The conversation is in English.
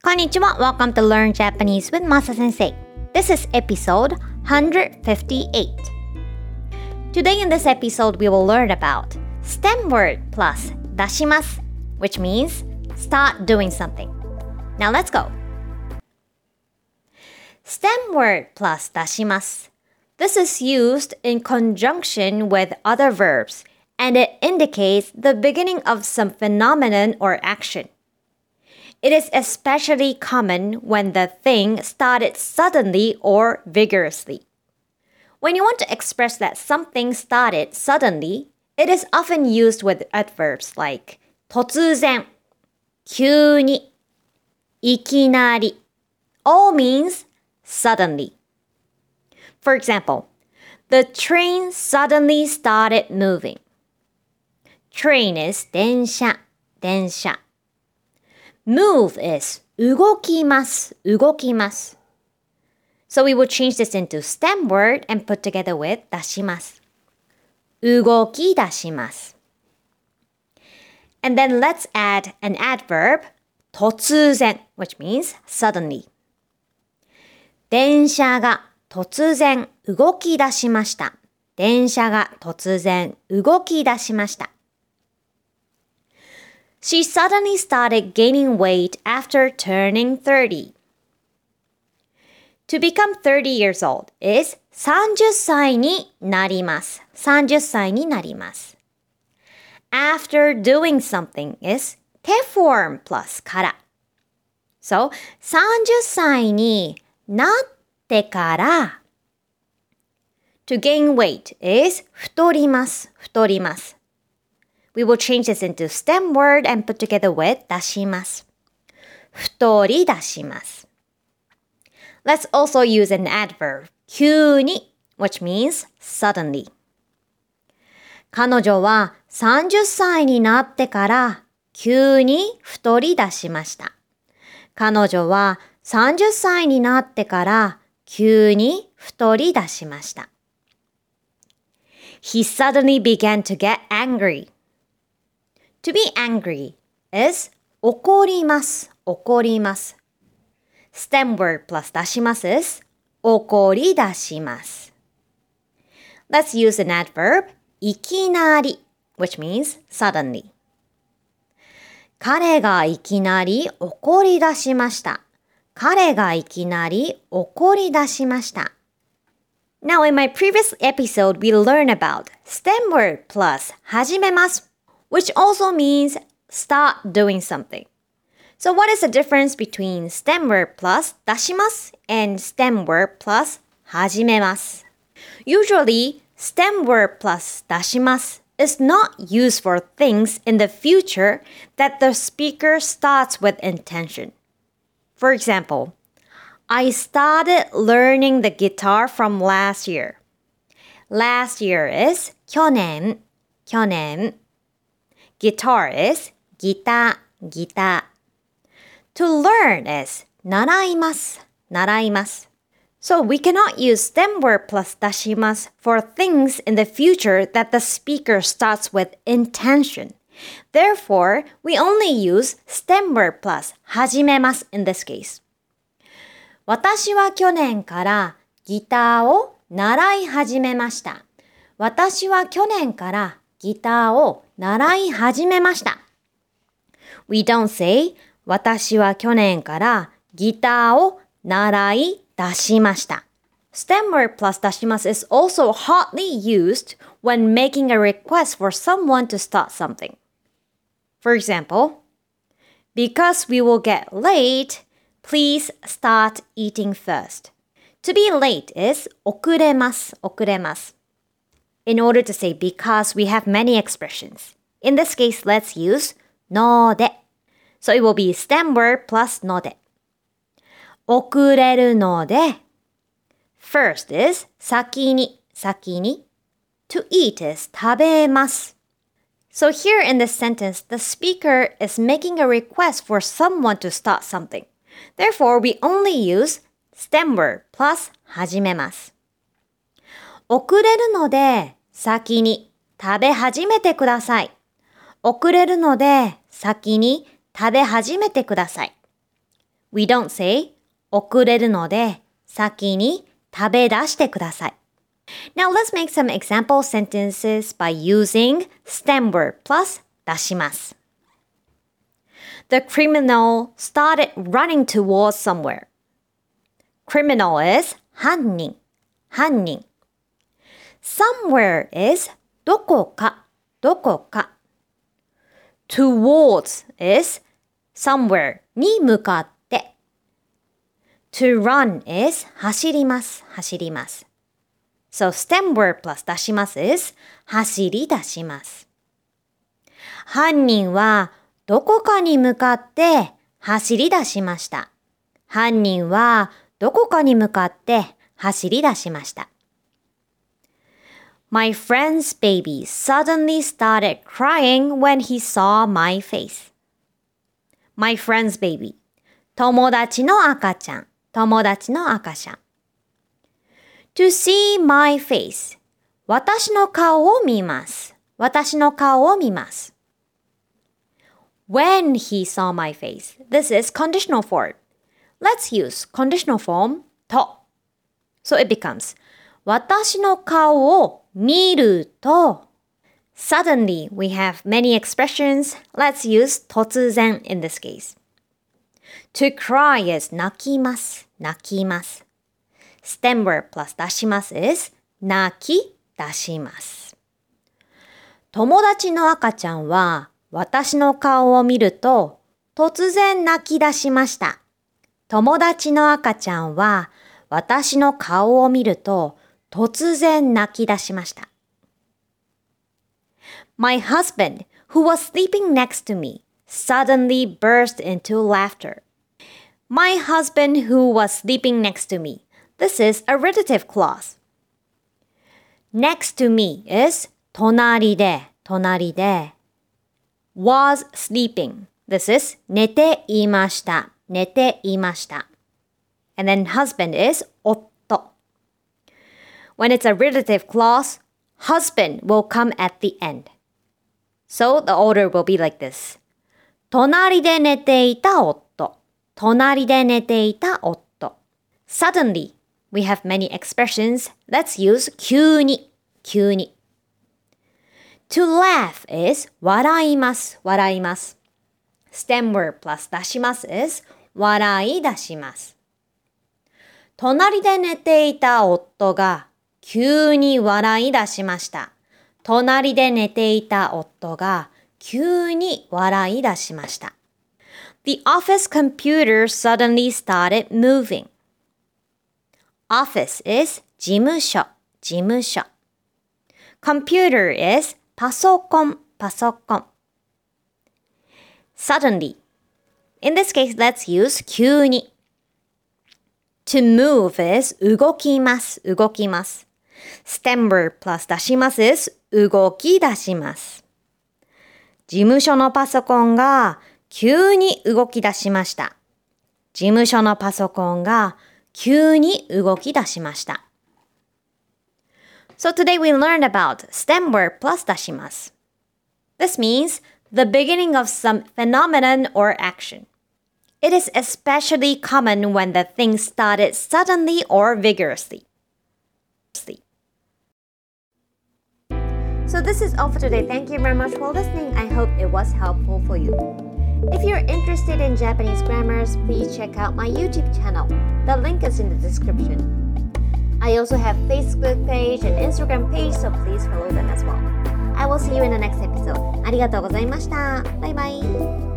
Konnichiwa, welcome to Learn Japanese with Masa Sensei. This is episode 158. Today in this episode, we will learn about stem word plus dashimasu, which means start doing something. Now let's go. Stem word plus dashimasu. This is used in conjunction with other verbs, and it indicates the beginning of some phenomenon or action. It is especially common when the thing started suddenly or vigorously. When you want to express that something started suddenly, it is often used with adverbs like 突然, 急に, いきなり. All means suddenly. For example, the train suddenly started moving. Train is 電車, 電車. Move is 動きます, 動きます. So we will change this into stem word and put together with 出します. 動き出します. And then let's add an adverb 突然, which means suddenly. 電車が突然動き出しました. 電車が突然動き出しました. She suddenly started gaining weight after turning 30. To become 30 years old is 30歳になります. 30歳になります. After doing something is 手 form plus から. So 30歳になってから To gain weight is 太ります. 太ります. We will change this into stem word and put together with 出します. 太り出します. Let's also use an adverb 急に which means suddenly. 彼女は30歳になってから急に太り出しました。彼女は30歳になってから急に太り出しました。He suddenly began to get angry.To be angry is 怒ります、怒ります。Stem word plus 出します is 怒り出します。Let's use an adverb いきなり which means suddenly. 彼がいきなり怒り出しました。彼がいきなり怒り出しました。Now in my previous episode we learned about stem word plus 始めます。which also means start doing something. So what is the difference between stem word plus 出します and stem word plus 始めます? Usually, stem word plus 出します is not used for things in the future that the speaker starts with intention. For example, I started learning the guitar from last year. Last year is 去年, 去年. Guitar is ギター、ギター. To learn is 習います、習います. So we cannot use stem word plus 出します for things in the future that the speaker starts with intention. Therefore, we only use stem word plus 始めます in this case. 私は去年からギターを習い始めました。私は去年からギターを習い始めました。We don't say 私は去年からギターを習い出しました。Stem word plus 出します is also hotly used when making a request for someone to start something. For example, because we will get late, please start eating first. To be late is 遅れます、遅れます。In order to say because, we have many expressions. In this case, let's use ので. So it will be stem word plus ので. 遅れるので. First is 先に, 先に. To eat is 食べます. So here in this sentence, the speaker is making a request for someone to start something. Therefore, we only use stem word plus 始めます。遅れるので先に食べ始めてください。遅れるので先に食べ始めてください。 We don't say 遅れるので先に食べ出してください。Now let's make some example sentences by using stem word plus 出します。The criminal started running towards somewhere. Criminal is 犯人。Somewhere is どこか。Towards is somewhere に向かって。To run is 走ります。So stem word plus 出します is 走り出します。犯人はどこかに向かって走り出しました。My friend's baby suddenly started crying when he saw my face. My friend's baby. 友達の赤ちゃん。To see my face. 私の顔を見ます。When he saw my face. This is conditional form. Let's use conditional form と。So it becomes 私の顔を見ると。Suddenly, we have many expressions. Let's use 突然 in this case. To cry is 泣きます。Stem word plus 出します is 泣き出します。友達の赤ちゃんは私の顔を見ると突然泣き出しました。友達の赤ちゃんは私の顔を見ると突然泣き出しました。My husband, who was sleeping next to me, suddenly burst into laughter. My husband who was sleeping next to me. This is a relative clause. Next to me is 隣で。was sleeping. This is 寝ていました。And then husband is 夫。When it's a relative clause, husband will come at the end. So the order will be like this. 隣で寝ていた夫。Suddenly, we have many expressions. Let's use 急に。To laugh is 笑います。Stem word plus 出します is 笑い出します。隣で寝ていた夫が急に笑い出しました。The office computer suddenly started moving. Office is 事務所。Computer is パソコン。Suddenly. In this case, let's use 急に。To move is 動きます。Stem word plus 出します is 動き出します。事務所のパソコンが急に動き出しました。So today we learned about stem word plus 出します。This means the beginning of some phenomenon or action. It is especially common when the thing started suddenly or vigorously. So this is all for today. Thank you very much for listening. I hope it was helpful for you. If you're interested in Japanese grammars, please check out my YouTube channel. The link is in the description. I also have Facebook page and Instagram page, so please follow them as well. I will see you in the next episode. ありがとうございました。バイバイ。